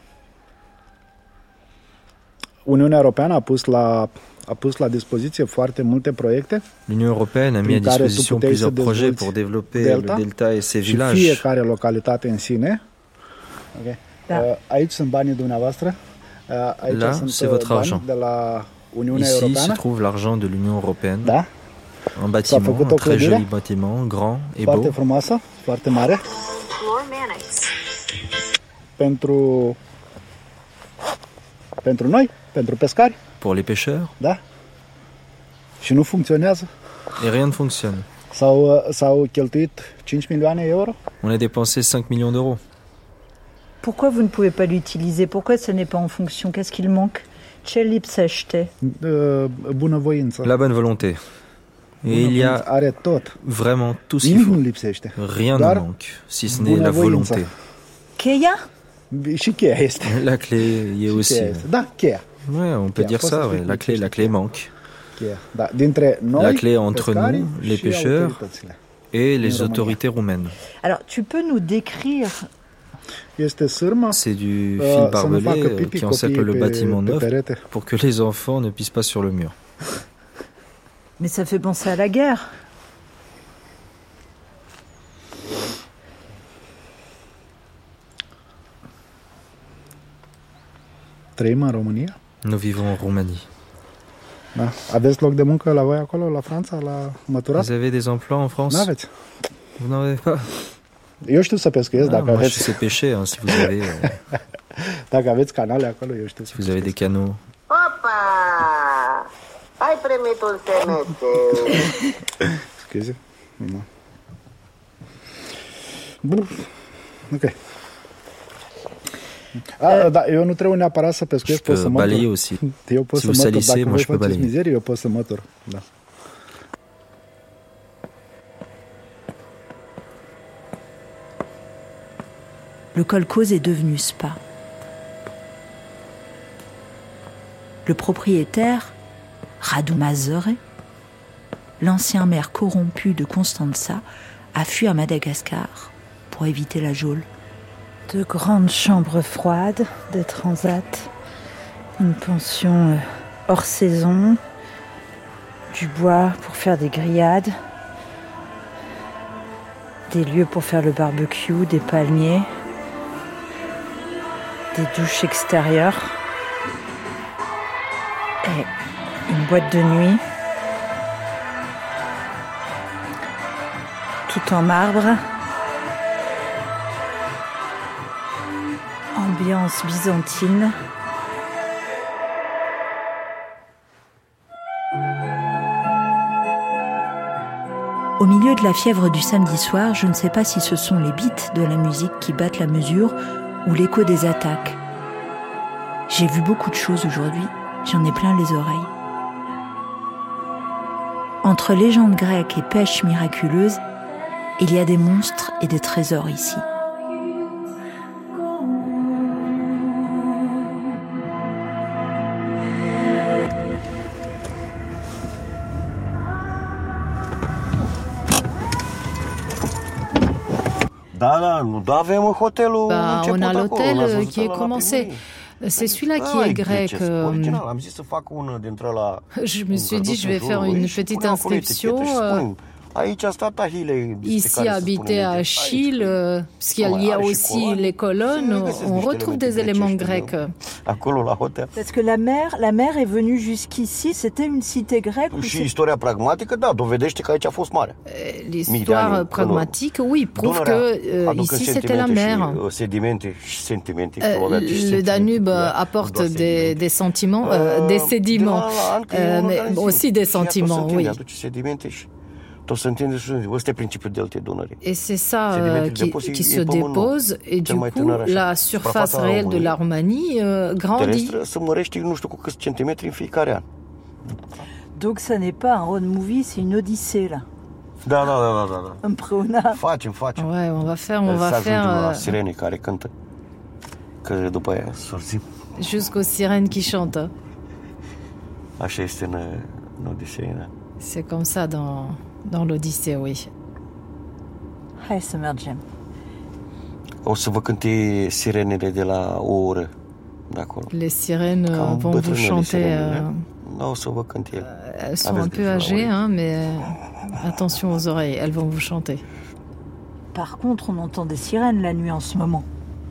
Uniunea Europeană a pus la dispoziție foarte multe proiecte. L'Union européenne a mis à disposition plusieurs projets pour développer le delta et ses villages. Fiecare localitate în sine. Okay. Da. Aici sunt banii dumneavoastră. Aici là, sunt c'est votre argent. De la Uniunea Ici Europeană. se trouve l'argent de l'Union européenne. Da. Un bâtiment, un très joli bâtiment, grand et beau. Foarte frumoasă, foarte mare. Pentru noi, pentru pescari. Pour les pêcheurs. Da. Și nu funcționează. Et rien ne fonctionne. S-au cheltuit 5 milioane euro. On a dépensé 5 millions d'euros. Pourquoi vous ne pouvez pas l'utiliser? Pourquoi ce n'est pas en fonction? Qu'est-ce qu'il manque? Ce lipsește? Bunăvoință. La bonne volonté. Et il y a vraiment tout ce qu'il faut. Rien ne manque, si ce n'est la volonté. Cheia? Și cheia este. La clé y est aussi. Da, cheia. Ouais, on peut dire ça, ouais. La clé manque. Da, dintre noi, la clé entre nous, les pêcheurs, et les autorités roumaines. Alors, tu peux nous décrire... C'est du fil barbelé qui encercle le bâtiment neuf pour que les enfants ne pissent pas sur le mur. Mais ça fait penser à la guerre. Trăim în România? Nous vivons en Roumanie. Da. Aveți loc de muncă la voi acolo, la Franța, la măturat? Vous avez des emplois en France? N-aveți. Vous n'en avez pas? Eu știu să pescuiesc, dacă moi, aveți. Je sais pêcher, hein, si vous avez... Dacă aveți canale acolo, eu știu. Si vous avez des canots. Opa! Ai primit un semete. Scuze? Nu. Bun. Ok. Da, eu nu trebuie neapărat să pescuiesc, pot să mătur. Aussi. Eu pot si să mătur. Salissez, Dacă voi faceți mizerie, eu pot să mătur. Da. Le kolkhoz est devenu spa. Le propriétaire, Radu Mazăre, l'ancien maire corrompu de Constanța, a fui à Madagascar pour éviter la geôle. De grandes chambres froides, des transats, une pension hors saison, du bois pour faire des grillades, des lieux pour faire le barbecue, des palmiers, des douches extérieures et une boîte de nuit, tout en marbre. Ambiance byzantine. Au milieu de la fièvre du samedi soir, je ne sais pas si ce sont les beats de la musique qui battent la mesure ou l'écho des attaques. J'ai vu beaucoup de choses aujourd'hui, j'en ai plein les oreilles. Entre légendes grecques et pêches miraculeuses, il y a des monstres et des trésors ici. On a l'hôtel qui est commencé. C'est celui-là qui est grec. Je me suis dit, je vais faire une petite inscription. Ici, habité à Achille, parce qu'il y a aussi les colonnes, on retrouve des éléments grecs. Parce que la mer est venue jusqu'ici, c'était une cité grecque. L'histoire pragmatique, oui, prouve que ici c'était la mer. Le Danube apporte des sentiments, des sédiments, mais aussi des sentiments, oui. Et c'est ça qui se dépose, et du coup, la surface réelle de la Roumanie grandit. Donc ça n'est pas un road movie, c'est une odyssée, là. Împreună. Ouais, on va faire jusqu'aux sirènes qui chantent. C'est comme ça dans l'Odyssée, oui. Hai să mergem. O să vă cânte sirenele de la o oră de acolo. Les sirènes vont vous chanter. O să vă cânte ele. Elles sont un peu âgées, hein, mais attention aux oreilles, elles vont vous chanter. Par contre, on entend des sirènes la nuit en ce moment.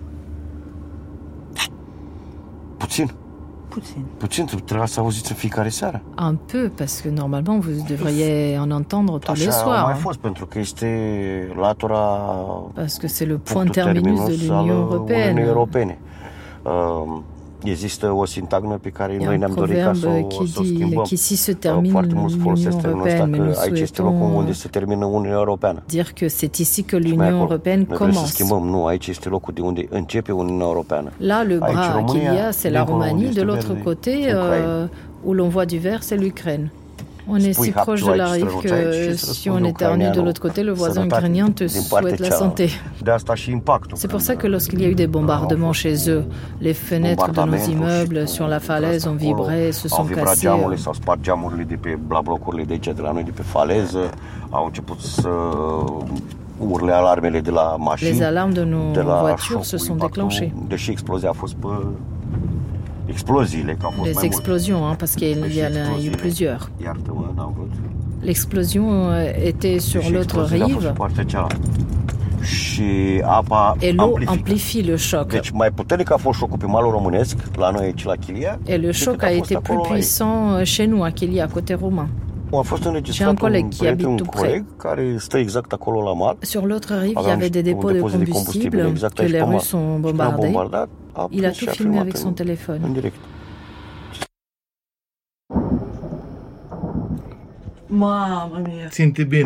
Puțin, trebuia să auziți în fiecare seară. Un peu, parce que normalement vous devriez en entendre tous les soirs. Așa a mai fost, pentru că este latura... Parce que c'est le point terminus de l'Union européenne. Există o sintagmă pe care noi ne-am dorit ca să o schimbăm. Foarte mulți folosesc termenul ăsta, că aici este locul unde se termină Uniunea Europeană. Dire que c'est ici que l'Union Européenne commence. Noi să schimbăm, nu, aici este locul de unde începe Uniunea Europeană. Là, le bras qu'il y a, c'est la Roumanie, de l'autre côté, où l'on voit du vert, c'est l'Ukraine. On est si proche de la rive que si on éternue de l'autre côté, le voisin ukrainien te souhaite la santé. C'est pour ça que lorsqu'il y a eu des bombardements chez eux, les fenêtres de nos immeubles sur la falaise ont vibré, se sont cassées. S-au spart geamurile de pe blocurile de aici, de la noi, de pe faleză, au început să urle alarmele de la mașini. Les alarmes de nos voitures se sont déclenchées. Deși explozia a fost pe exploziile, că au fost les explosions, hein, parce qu'il y en a eu plusieurs. L'explosion était sur l'autre rive. Et l'eau amplifie le choc. Deci mai puternic a fost șocul pe malul românesc, la noi aici la Chilia. Et le choc a été plus puissant chez nous, à Chilia, côté roumain. J'ai un collègue qui habite tout près. Sur l'autre rive, il y avait des dépôts de combustible que les Russes ont bombardés. Il a tout filmé avec son téléphone. Mamma mia. Senti bene.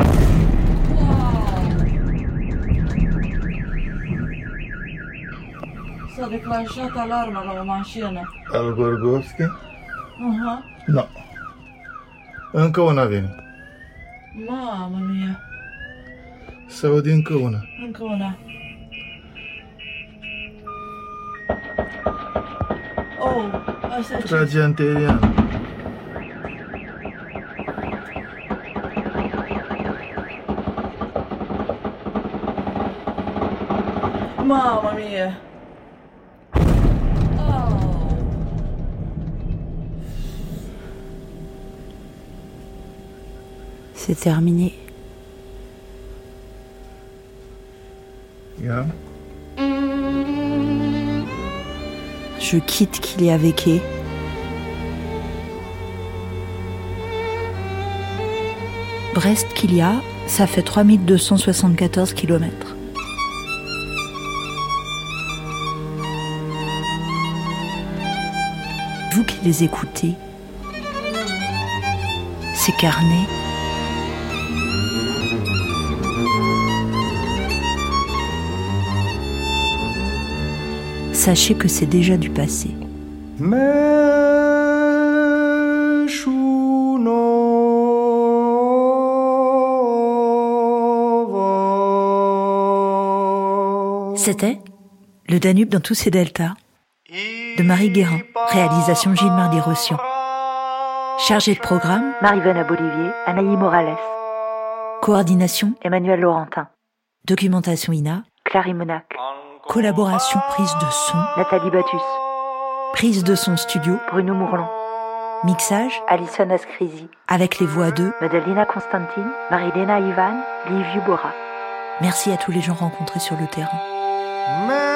S-a declanșat alarma la o mașină. Al Gorgovski? Aha. No. Încă una vine. Mamma mia. Se aude încă una. Încă una. Oh, asta ce? Trage anterian. Mamma mia. C'est terminé. Yeah. Je quitte Kiliaveke. Brest-Kilia, ça fait 3274 km. Vous qui les écoutez, ces carnets, sachez que c'est déjà du passé. C'était Le Danube dans tous ses deltas de Marie Guérin, réalisation Gilles Mardy-Rossian. Chargé de programme, Marie-Vena Bolivier, Anaïs Morales. Coordination, Emmanuel Laurentin. Documentation INA, Clary Monac. Collaboration prise de son, Nathalie Battus. Prise de son studio, Bruno Mourlon. Mixage, Alison Ascrisi. Avec les voix de Madalena Constantine, Marilena Ivan, Liviu Bora. Merci à tous les gens rencontrés sur le terrain.